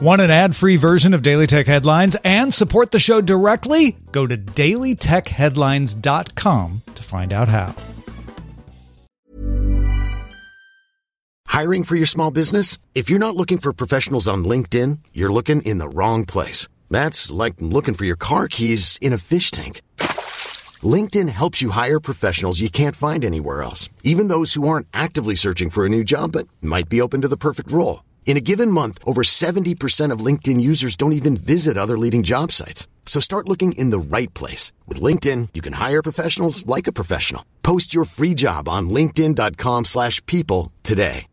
Want an ad-free version of Daily Tech Headlines and support the show directly? Go to dailytechheadlines.com to find out how. Hiring for your small business? If you're not looking for professionals on LinkedIn, you're looking in the wrong place. That's like looking for your car keys in a fish tank. LinkedIn helps you hire professionals you can't find anywhere else, even those who aren't actively searching for a new job but might be open to the perfect role. In a given month, over 70% of LinkedIn users don't even visit other leading job sites. So start looking in the right place. With LinkedIn, you can hire professionals like a professional. Post your free job on linkedin.com/people today.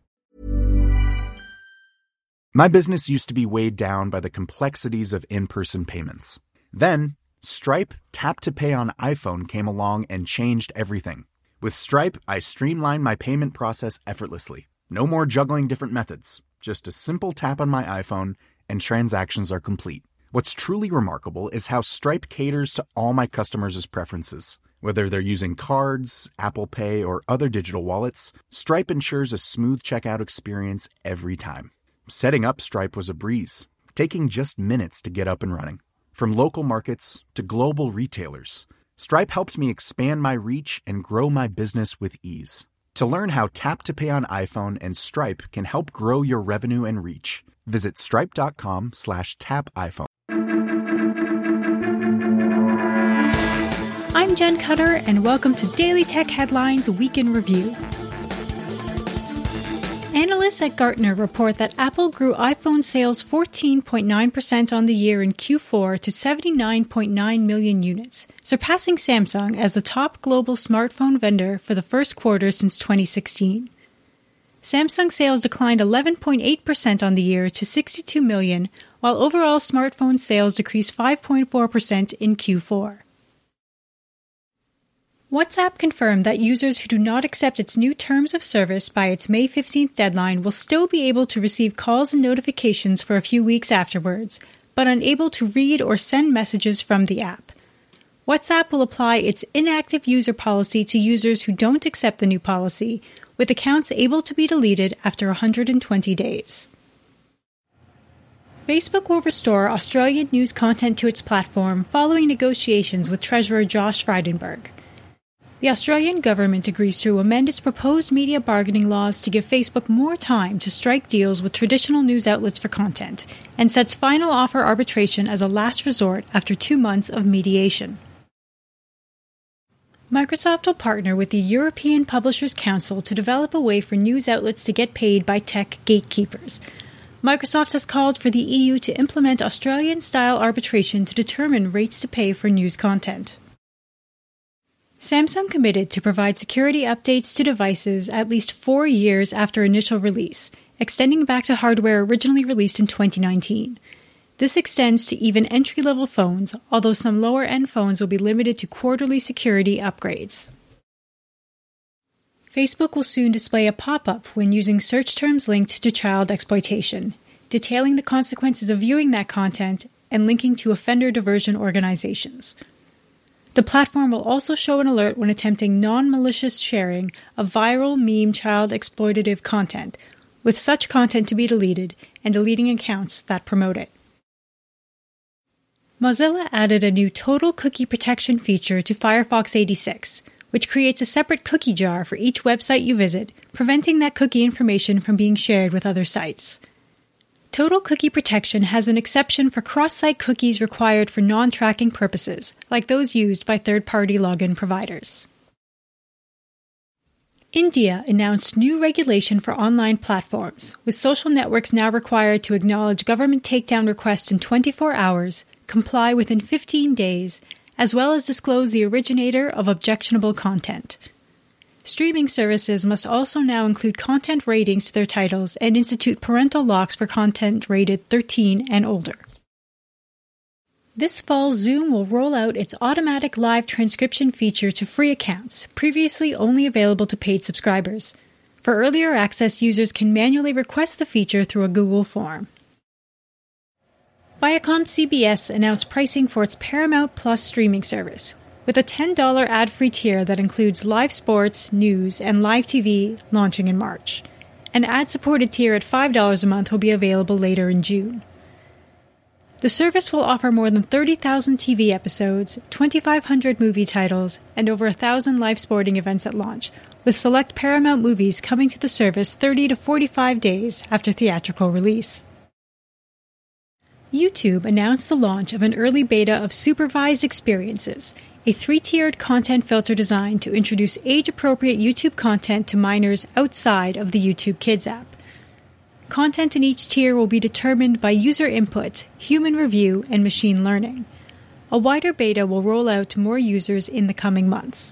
My business used to be weighed down by the complexities of in-person payments. Then, Stripe Tap to Pay on iPhone came along and changed everything. With Stripe, I streamlined my payment process effortlessly. No more juggling different methods. Just a simple tap on my iPhone and transactions are complete. What's truly remarkable is how Stripe caters to all my customers' preferences. Whether they're using cards, Apple Pay, or other digital wallets, Stripe ensures a smooth checkout experience every time. Setting up Stripe was a breeze, taking just minutes to get up and running. From local markets to global retailers, Stripe helped me expand my reach and grow my business with ease. To learn how Tap to Pay on iPhone and Stripe can help grow your revenue and reach, visit stripe.com/tapiphone. I'm Jen Cutter, and welcome to Daily Tech Headlines Week in Review. Analysts at Gartner report that Apple grew iPhone sales 14.9% on the year in Q4 to 79.9 million units, surpassing Samsung as the top global smartphone vendor for the first quarter since 2016. Samsung sales declined 11.8% on the year to 62 million, while overall smartphone sales decreased 5.4% in Q4. WhatsApp confirmed that users who do not accept its new terms of service by its May 15th deadline will still be able to receive calls and notifications for a few weeks afterwards, but unable to read or send messages from the app. WhatsApp will apply its inactive user policy to users who don't accept the new policy, with accounts able to be deleted after 120 days. Facebook will restore Australian news content to its platform following negotiations with Treasurer Josh Frydenberg. The Australian government agrees to amend its proposed media bargaining laws to give Facebook more time to strike deals with traditional news outlets for content, and sets final offer arbitration as a last resort after 2 months of mediation. Microsoft will partner with the European Publishers Council to develop a way for news outlets to get paid by tech gatekeepers. Microsoft has called for the EU to implement Australian-style arbitration to determine rates to pay for news content. Samsung committed to provide security updates to devices at least 4 years after initial release, extending back to hardware originally released in 2019. This extends to even entry-level phones, although some lower-end phones will be limited to quarterly security upgrades. Facebook will soon display a pop-up when using search terms linked to child exploitation, detailing the consequences of viewing that content and linking to offender diversion organizations. The platform will also show an alert when attempting non-malicious sharing of viral meme child exploitative content, with such content to be deleted and deleting accounts that promote it. Mozilla added a new total cookie protection feature to Firefox 86, which creates a separate cookie jar for each website you visit, preventing that cookie information from being shared with other sites. Total Cookie Protection has an exception for cross-site cookies required for non-tracking purposes, like those used by third-party login providers. India announced new regulation for online platforms, with social networks now required to acknowledge government takedown requests in 24 hours, comply within 15 days, as well as disclose the originator of objectionable content. Streaming services must also now include content ratings to their titles and institute parental locks for content rated 13 and older. This fall, Zoom will roll out its automatic live transcription feature to free accounts, previously only available to paid subscribers. For earlier access, users can manually request the feature through a Google form. Viacom CBS announced pricing for its Paramount Plus streaming service, with a $10 ad-free tier that includes live sports, news, and live TV launching in March. An ad-supported tier at $5 a month will be available later in June. The service will offer more than 30,000 TV episodes, 2,500 movie titles, and over 1,000 live sporting events at launch, with select Paramount movies coming to the service 30 to 45 days after theatrical release. YouTube announced the launch of an early beta of Supervised Experiences, a 3-tiered content filter designed to introduce age-appropriate YouTube content to minors outside of the YouTube Kids app. Content in each tier will be determined by user input, human review, and machine learning. A wider beta will roll out to more users in the coming months.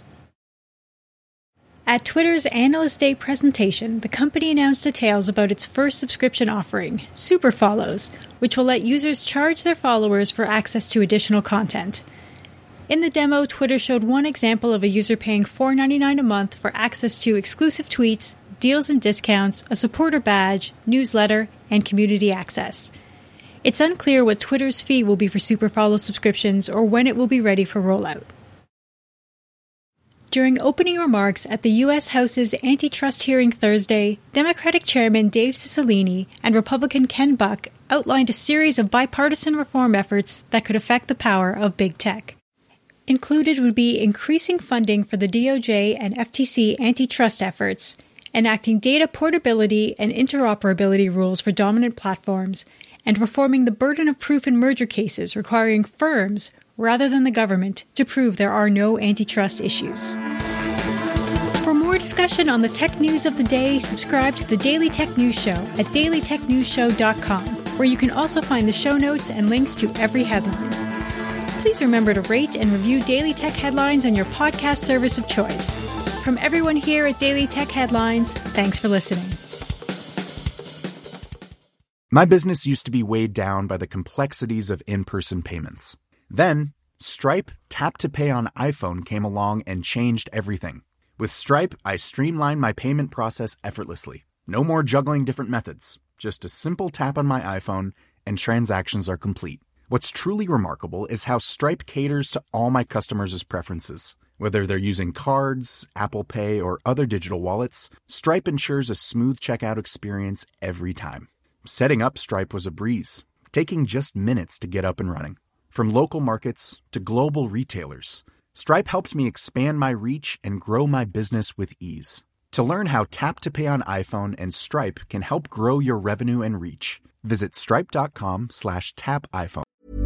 At Twitter's Analyst Day presentation, the company announced details about its first subscription offering, Super Follows, which will let users charge their followers for access to additional content. In the demo, Twitter showed one example of a user paying $4.99 a month for access to exclusive tweets, deals and discounts, a supporter badge, newsletter, and community access. It's unclear what Twitter's fee will be for Superfollow subscriptions or when it will be ready for rollout. During opening remarks at the U.S. House's antitrust hearing Thursday, Democratic Chairman Dave Cicilline and Republican Ken Buck outlined a series of bipartisan reform efforts that could affect the power of big tech. Included would be increasing funding for the DOJ and FTC antitrust efforts, enacting data portability and interoperability rules for dominant platforms, and reforming the burden of proof in merger cases requiring firms, rather than the government, to prove there are no antitrust issues. For more discussion on the tech news of the day, subscribe to the Daily Tech News Show at dailytechnewsshow.com, where you can also find the show notes and links to every headline. Please remember to rate and review Daily Tech Headlines on your podcast service of choice. From everyone here at Daily Tech Headlines, thanks for listening. My business used to be weighed down by the complexities of in-person payments. Then, Stripe Tap to Pay on iPhone came along and changed everything. With Stripe, I streamlined my payment process effortlessly. No more juggling different methods. Just a simple tap on my iPhone and transactions are complete. What's truly remarkable is how Stripe caters to all my customers' preferences. Whether they're using cards, Apple Pay, or other digital wallets, Stripe ensures a smooth checkout experience every time. Setting up Stripe was a breeze, taking just minutes to get up and running. From local markets to global retailers, Stripe helped me expand my reach and grow my business with ease. To learn how Tap to Pay on iPhone and Stripe can help grow your revenue and reach, visit stripe.com/tapiphone.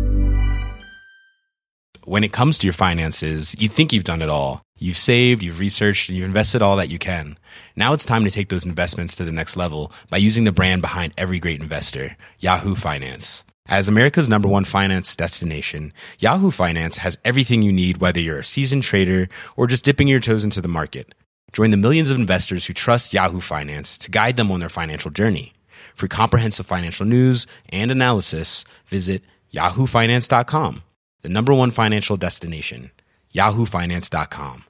When it comes to your finances, you think you've done it all. You've saved, you've researched, and you've invested all that you can. Now it's time to take those investments to the next level by using the brand behind every great investor, Yahoo Finance. As America's #1 finance destination, Yahoo Finance has everything you need, whether you're a seasoned trader or just dipping your toes into the market. Join the millions of investors who trust Yahoo Finance to guide them on their financial journey. For comprehensive financial news and analysis, visit yahoofinance.com. The #1 financial destination, yahoofinance.com.